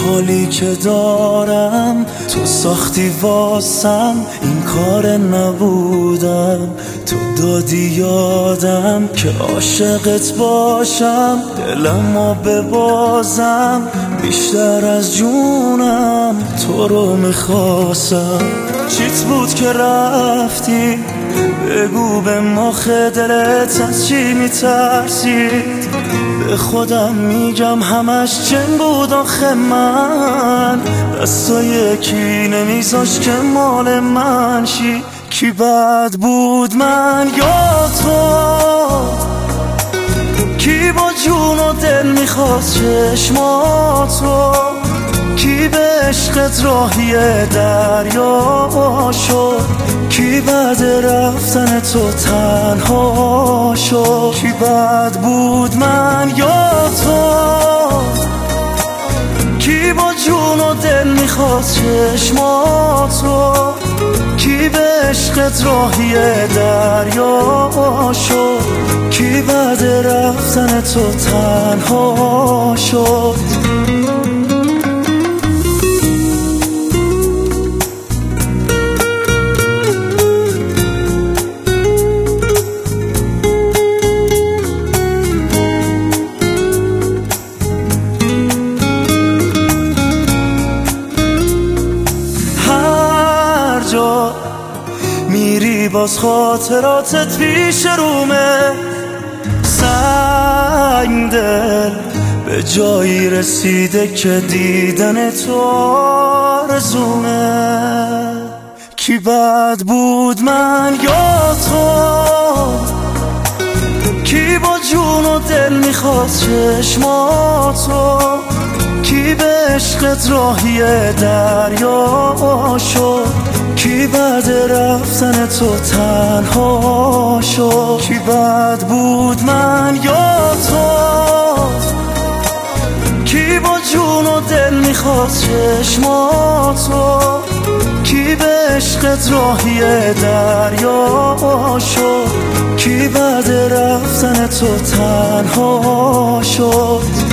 حالی که دارم تو ساختی واسم، این کار نبودم، تو دادی یادم که عاشقت باشم، دلمو ببازم، بیشتر از جونم تو رو میخواستم. چیت بود که رفتی؟ بگو به مخ دلت از چی میترسید؟ به خودم میگم همش چن بود آخه من، دستا یکی نمیذاش که مال من شی. کی بد بود من یا تو؟ کی با جون و دل میخواست چشماتو؟ کی به عشقت راهی دریا شد؟ کی بعد رفتن تو تنها شد؟ کی بد بود من یا تو؟ کی با جون و دل میخواست چشماتو؟ کی به عشقت راهی دریا شد؟ کی بعد رفتن تو تنها شد؟ میری باز خاطراتت پیش رومه، سنگ دل به جایی رسیده که دیدن تو آرزومه. کی بد بود من یا تو؟ کی با جون و دل میخواست چشماتو؟ کی به عشقت راهی دریا شد؟ کی بعد رفتن تو تنها شد؟ کی بد بود من یا تو؟ کی با جون و دل میخواست چشماتو؟ کی به عشقت راهی دریا شد؟ کی بعد رفتن تو تنها شد؟